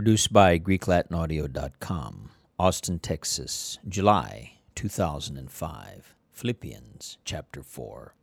Produced by GreekLatinAudio.com, Austin, Texas, July 2005. Philippians chapter 4.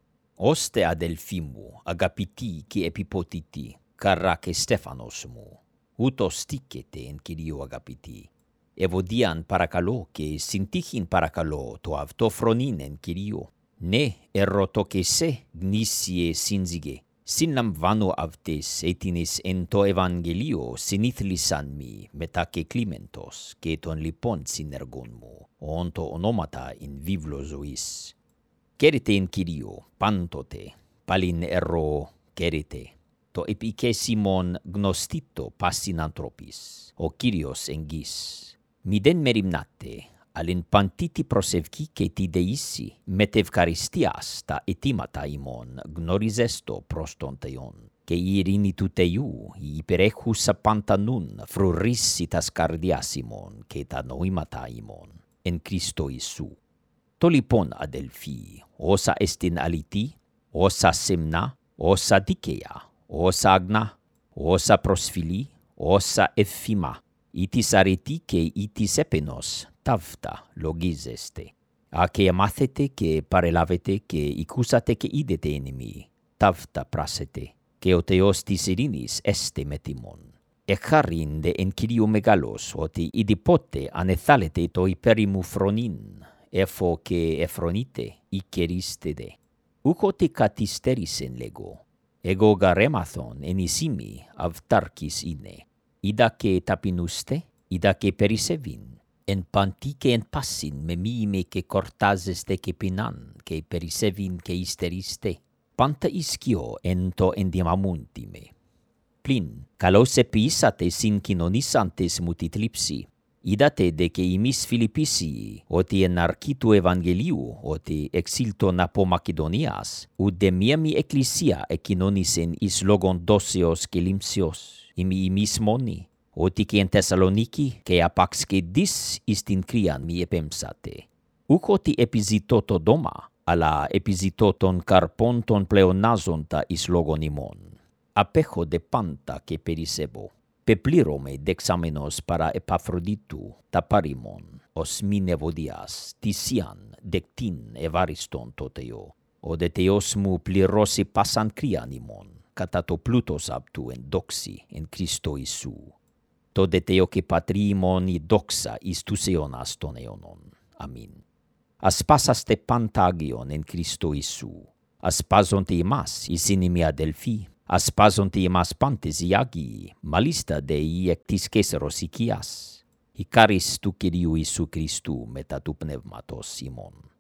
Oste adelphi μου, αγαπητοί και επιποτητοί, καρά και Στέφανος μου, ούτως τίκεται εν Κυρίω αγαπητοί. Ευωδίαν παρακαλώ και συντύχην παρακαλώ το αυτό φρονήν εν Κυρίω. Ναι, ερωτώ και σε γνήσιε σύνζυγε. Συναμβάνω αυτές έτινες εν το Ευαγγελίο συνήθλισαν μη μετά και Κλίμεντος και των λοιπόν συνεργών μου, όν το ονόματα εν βίβλο ζωής. Κέρετε εν Κυρίω πάντοτε, παλιν ερώ κέρετε. Το επικέσιμον γνωστήτο πάσιν ανθρώπης, ο Κύριος εν γης. Μηδέν μεριμνάτε, αλλην παντίτη προσευχή και τη δεήση, μετευκαριστίας τα αιτήματα ημών γνωριζέστο προς τον Θεόν. Και η ειρήνη του Θεού, η υπερέχουσα παντανούν, φρουρήσει τας καρδιάς ημών και τα νοήματα ημών, εν Χριστώ Ιησού. Το λοιπόν, αδελφοί, όσα εστιν αληθή, όσα σεμνά, όσα δίκαια, όσα αγνά, όσα προσφυλή, όσα ευφημά, ή της αρετή και ή της έπαινος, ταύτα λογίζεστε. Α και μάθετε και παρελάβετε και οικούσατε και είδετε εν ημί, ταύτα πράσετε, και ο Θεός της ειρήνης έστε με τιμών. Εχάριντε εν Κυρίω μεγαλός, ότι ειδηπότε ανεθάλετε το υπέρημου φρονήν, εφο και εφρονείτε ή κερίστε δε. Ούκοτε καθυστέρησεν λέγω, εγώ γαρέμαθον εν εισήμι αυτάρκης είναι. Είδα και ταπεινούστε, είδα και περισσεύειν. Εν παντή και εν πάσιν με μήμε και κορτάζεστε και πεινάν και περισσεύειν και υστερίστε. Πάντα ισκιό εν το ενδυμαμούντι με. Πλην, καλώς επιήσατε συγκοινωνήσαντες μου τη θλίψη. Είδατε δε και εμείς Φιλιππίσιοι, ότι εν αρκή του Ευαγγελίου, ότι εξήλτον από Μακεδονίας, ουδε μία μη εκκλησία εκοινώνησεν εις λόγον δόσεως και λήμψεως, εμείς μόνοι, ότι και εν Θεσσαλονίκη και απαξ και δις εις την κρύαν μη επέμψατε. Ούκ ότι επιζητώ το δώμα, αλλά επιζητώ των καρπών των πλεονάζοντα εις λόγον ημών. Απέχω δε πάντα και περισσεύω. Πεπλήρωμαι δεξάμενος παρά Επαφροδίτου τα παρήμων, ως μην ευωδίας, θυσίαν δεκτήν ευάριστον το Θεό. Ο δε Θεός μου πληρώσει πάσαν κρύαν ημών, κατά το πλούτος αυτού εν δόξη εν Χριστώ Ιησού. Το δε Θεό και Πατρί ημών η δόξα εις τους αιώνας των αιώνων. Αμήν. Ασπάσαστε πάντα Άγιον εν Χριστώ Ιησού. Ασπάζονται εμάς οι σύνημοι αδελφοί. Ασπάζονται εμάς πάντες οι Άγιοι, μάλιστα δε οι εκ της Καίσαρος οικίας. Η χάρις του Κυρίου Ιησού Χριστού μετά του Πνεύματος ημών.